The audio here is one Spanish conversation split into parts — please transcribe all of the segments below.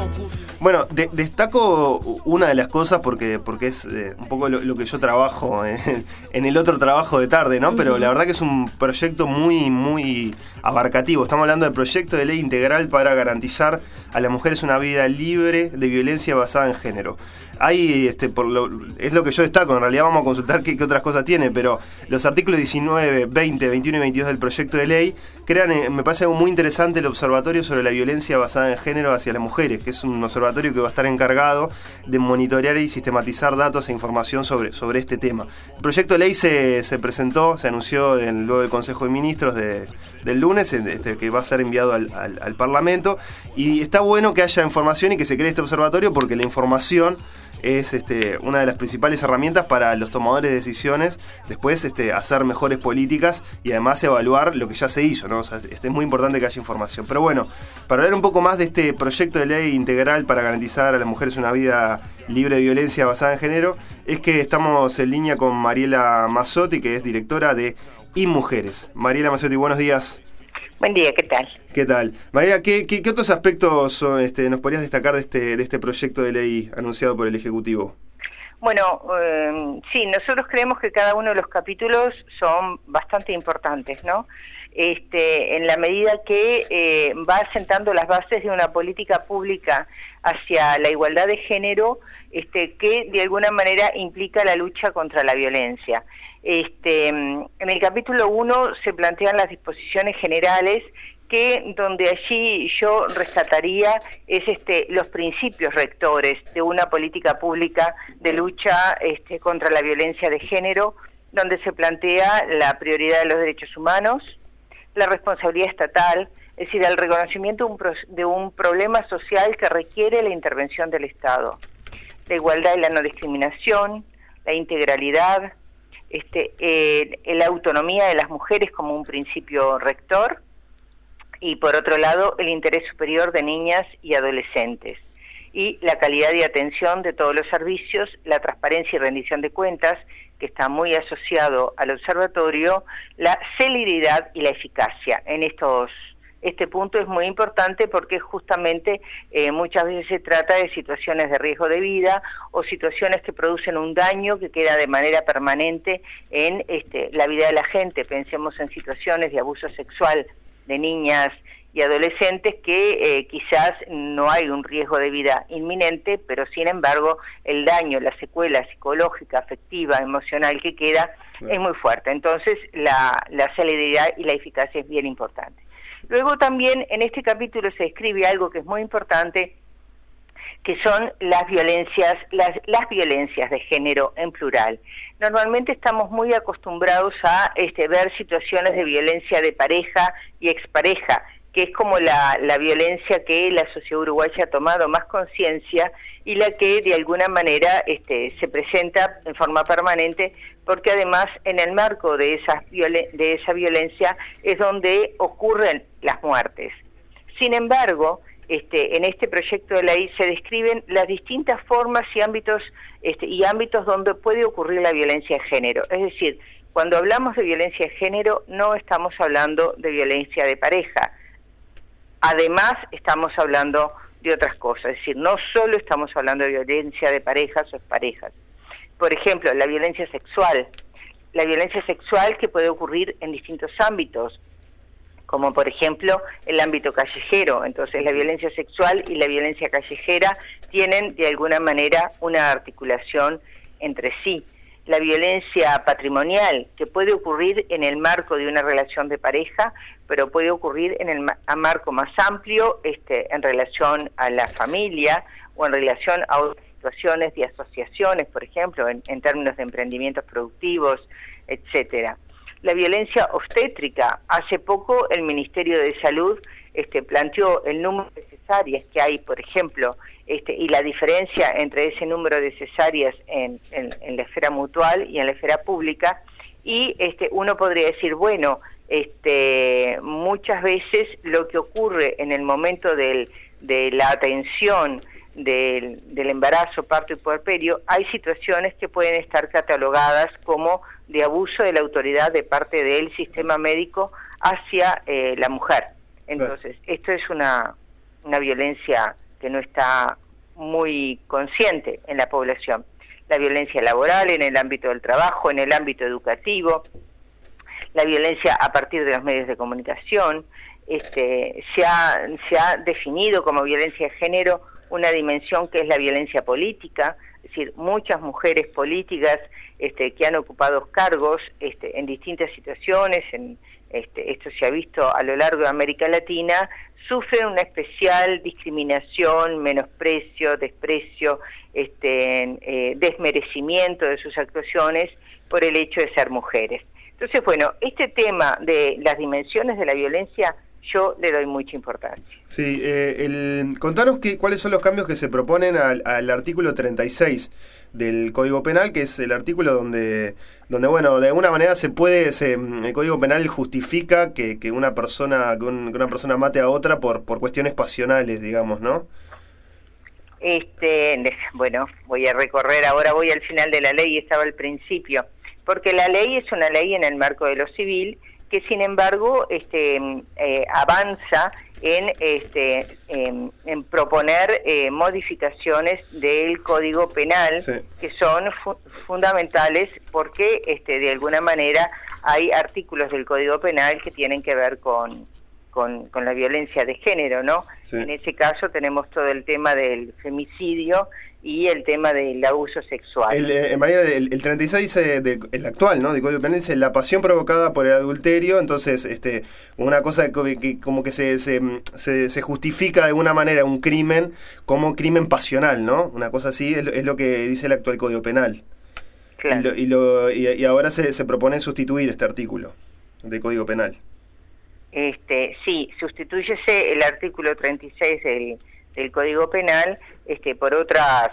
Bueno, destaco una de las cosas porque es un poco lo que yo trabajo en el otro trabajo de tarde, ¿no? Pero la verdad que es un proyecto muy abarcativo. Estamos hablando del proyecto de ley integral para garantizar a las mujeres una vida libre de violencia basada en género. Hay, es lo que yo destaco, en realidad vamos a consultar qué otras cosas tiene, pero los artículos 19, 20, 21 y 22 del proyecto de ley crean, me parece algo muy interesante, el Observatorio sobre la Violencia Basada en Género hacia las Mujeres, que es un observatorio que va a estar encargado de monitorear y sistematizar datos e información sobre este tema. El proyecto de ley se presentó, se anunció luego del Consejo de Ministros del lunes, que va a ser enviado al Parlamento, y está bueno que haya información y que se cree este observatorio porque la información es una de las principales herramientas para los tomadores de decisiones después hacer mejores políticas y además evaluar lo que ya se hizo, ¿no? O sea, es muy importante que haya información. Pero bueno, para hablar un poco más de este proyecto de ley integral para garantizar a las mujeres una vida libre de violencia basada en género, es que estamos en línea con Mariela Mazzotti, que es directora de InMujeres. Mariela Mazzotti, buenos días. Buen día, ¿qué tal? ¿Qué tal? Mariela, ¿qué otros aspectos nos podrías destacar de este proyecto de ley anunciado por el Ejecutivo? Bueno, sí, nosotros creemos que cada uno de los capítulos son bastante importantes, ¿no? En la medida que va sentando las bases de una política pública hacia la igualdad de género, que de alguna manera implica la lucha contra la violencia. En el capítulo 1 se plantean las disposiciones generales donde allí yo rescataría los principios rectores de una política pública de lucha contra la violencia de género, donde se plantea la prioridad de los derechos humanos, la responsabilidad estatal, es decir, el reconocimiento de un problema social que requiere la intervención del Estado, la igualdad y la no discriminación, la integralidad, la autonomía de las mujeres como un principio rector, y por otro lado el interés superior de niñas y adolescentes, y la calidad de atención de todos los servicios, la transparencia y rendición de cuentas, que está muy asociado al observatorio, la celeridad y la eficacia. Este punto es muy importante porque justamente muchas veces se trata de situaciones de riesgo de vida o situaciones que producen un daño que queda de manera permanente en la vida de la gente. Pensemos en situaciones de abuso sexual de niñas y adolescentes que quizás no hay un riesgo de vida inminente, pero sin embargo el daño, la secuela psicológica, afectiva, emocional que queda es muy fuerte. Entonces la celeridad y la eficacia es bien importante. Luego también en este capítulo se describe algo que es muy importante, que son las violencias de género en plural. Normalmente estamos muy acostumbrados a ver situaciones de violencia de pareja y expareja, que es como la violencia que la sociedad uruguaya ha tomado más conciencia y la que de alguna manera se presenta en forma permanente, porque además en el marco de esa violencia es donde ocurren las muertes. Sin embargo, en este proyecto de ley se describen las distintas formas y ámbitos donde puede ocurrir la violencia de género. Es decir, cuando hablamos de violencia de género no estamos hablando de violencia de pareja. Además, estamos hablando de otras cosas. Es decir, no solo estamos hablando de violencia de parejas o exparejas. Por ejemplo, la violencia sexual. La violencia sexual que puede ocurrir en distintos ámbitos, como por ejemplo el ámbito callejero. Entonces la violencia sexual y la violencia callejera tienen de alguna manera una articulación entre sí. La violencia patrimonial, que puede ocurrir en el marco de una relación de pareja, pero puede ocurrir en el marco más amplio, en relación a la familia o en relación a otras situaciones de asociaciones, por ejemplo, en términos de emprendimientos productivos, etcétera. La violencia obstétrica, hace poco el Ministerio de Salud planteó el número de cesáreas que hay, por ejemplo, y la diferencia entre ese número de cesáreas en la esfera mutual y en la esfera pública, y uno podría decir, bueno, muchas veces lo que ocurre en el momento de la atención del embarazo, parto y puerperio, hay situaciones que pueden estar catalogadas como de abuso de la autoridad de parte del sistema médico hacia la mujer. Entonces, esto es una violencia que no está muy consciente en la población. La violencia laboral en el ámbito del trabajo, en el ámbito educativo, la violencia a partir de los medios de comunicación. Se ha definido como violencia de género una dimensión que es la violencia política, es decir, muchas mujeres políticas que han ocupado cargos en distintas situaciones, esto se ha visto a lo largo de América Latina, sufren una especial discriminación, menosprecio, desprecio, desmerecimiento de sus actuaciones por el hecho de ser mujeres. Entonces, bueno, este tema de las dimensiones de la violencia yo le doy mucha importancia. Sí, contanos cuáles son los cambios que se proponen al artículo 36 del Código Penal, que es el artículo donde bueno, de alguna manera el Código Penal justifica que una persona mate a otra por cuestiones pasionales, digamos, ¿no? Bueno, voy al final de la ley y estaba al principio, porque la ley es una ley en el marco de lo civil, que sin embargo avanza en proponer modificaciones del Código Penal, sí, que son fundamentales porque de alguna manera hay artículos del Código Penal que tienen que ver con la violencia de género, ¿no? Sí. En ese caso tenemos todo el tema del femicidio y el tema del abuso sexual. María, el 36 dice, el actual, ¿no?, del Código Penal, dice la pasión provocada por el adulterio. Entonces, una cosa que como que se justifica de alguna manera un crimen como crimen pasional, ¿no? Una cosa así es lo que dice el actual Código Penal. Claro. Y ahora se propone sustituir este artículo del Código Penal. Sí, sustitúyese el artículo 36 del Código Penal por otra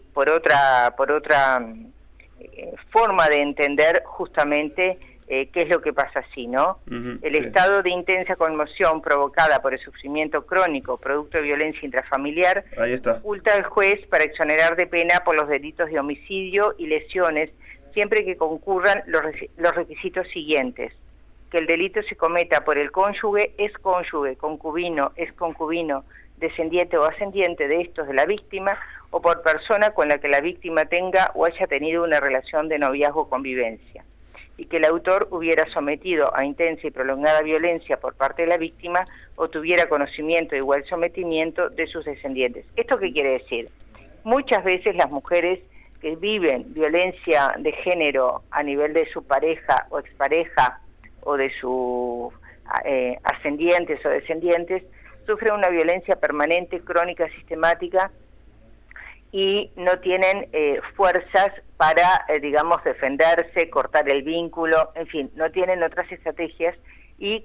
forma de entender justamente qué es lo que pasa así, ¿no? El estado de intensa conmoción provocada por el sufrimiento crónico producto de violencia intrafamiliar faculta al juez para exonerar de pena por los delitos de homicidio y lesiones siempre que concurran los requisitos siguientes: que el delito se cometa por el cónyuge, excónyuge, concubino, exconcubino, descendiente o ascendiente de estos de la víctima, o por persona con la que la víctima tenga o haya tenido una relación de noviazgo o convivencia, y que el autor hubiera sometido a intensa y prolongada violencia por parte de la víctima o tuviera conocimiento de igual sometimiento de sus descendientes. ¿Esto qué quiere decir? Muchas veces las mujeres que viven violencia de género a nivel de su pareja o expareja o de sus ascendientes o descendientes, sufren una violencia permanente, crónica, sistemática, y no tienen fuerzas para, defenderse, cortar el vínculo, en fin, no tienen otras estrategias y,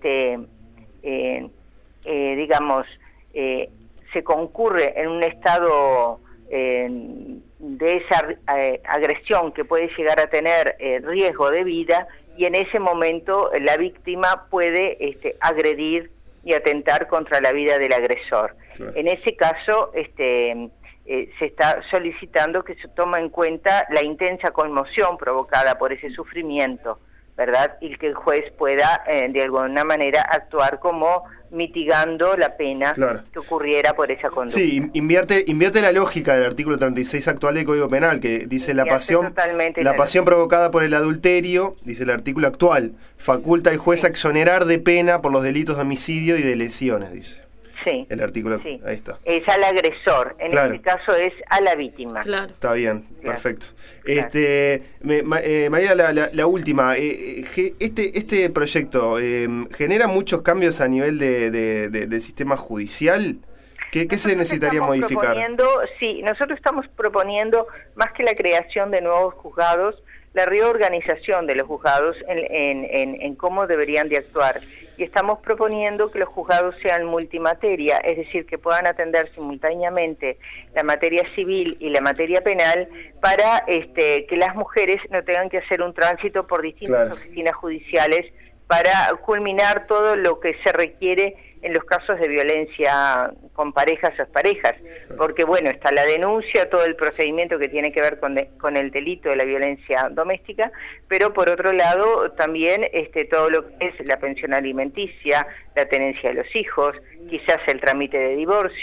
se concurre en un estado de esa agresión que puede llegar a tener riesgo de vida, y en ese momento la víctima puede agredir y atentar contra la vida del agresor. Claro. En ese caso se está solicitando que se tome en cuenta la intensa conmoción provocada por ese sufrimiento, ¿verdad? Y que el juez pueda de alguna manera actuar como mitigando la pena, claro, que ocurriera por esa conducta. Sí, invierte la lógica del artículo 36 actual del Código Penal, que dice la pasión provocada por el adulterio, dice el artículo actual, faculta al juez a exonerar de pena por los delitos de homicidio y de lesiones, dice. Sí. El artículo, sí, ahí está. Es al agresor, en claro, este caso es a la víctima. Claro. Está bien, claro, perfecto. Claro. María, la última, este proyecto genera muchos cambios a nivel del sistema judicial. ¿Qué se necesitaría modificar? Nosotros estamos proponiendo, más que la creación de nuevos juzgados, la reorganización de los juzgados en cómo deberían de actuar. Y estamos proponiendo que los juzgados sean multimateria, es decir, que puedan atender simultáneamente la materia civil y la materia penal para que las mujeres no tengan que hacer un tránsito por distintas, claro, oficinas judiciales para culminar todo lo que se requiere en los casos de violencia con parejas o exparejas, porque bueno, está la denuncia, todo el procedimiento que tiene que ver con el delito de la violencia doméstica, pero por otro lado también todo lo que es la pensión alimenticia, la tenencia de los hijos, quizás el trámite de divorcio,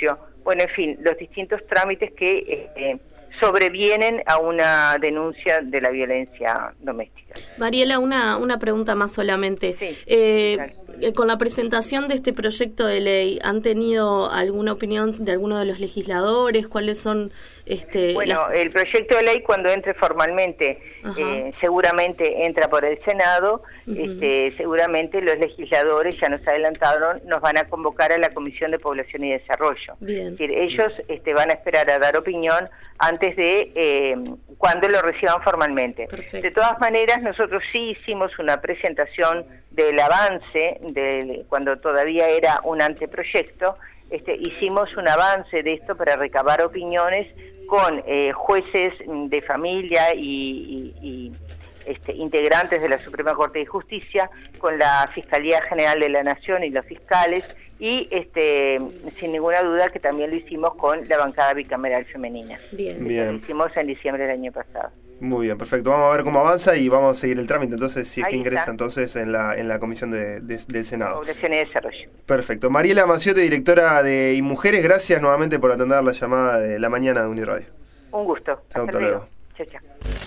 bueno, en fin, los distintos trámites que sobrevienen a una denuncia de la violencia doméstica. Mariela, una pregunta más solamente. Sí, con la presentación de este proyecto de ley, ¿han tenido alguna opinión de alguno de los legisladores? ¿Cuáles son? Bueno, el proyecto de ley cuando entre formalmente, seguramente entra por el Senado, seguramente los legisladores, ya nos adelantaron, nos van a convocar a la Comisión de Población y Desarrollo. Bien. Es decir, ellos van a esperar a dar opinión antes de cuando lo reciban formalmente. Perfecto. De todas maneras, nosotros sí hicimos una presentación del avance, cuando todavía era un anteproyecto, hicimos un avance de esto para recabar opiniones con jueces de familia y integrantes de la Suprema Corte de Justicia, con la Fiscalía General de la Nación y los fiscales, y sin ninguna duda que también lo hicimos con la bancada bicameral femenina. Bien. Lo hicimos en diciembre del año pasado. Muy bien, perfecto. Vamos a ver cómo avanza y vamos a seguir el trámite, entonces, si es Ahí que ingresa está. entonces en la Comisión del Senado. Población y Desarrollo. Perfecto. Mariela Maciote, directora de IMujeres, gracias nuevamente por atender la llamada de la mañana de Uniradio. Un gusto. Hasta luego. Chao, chao.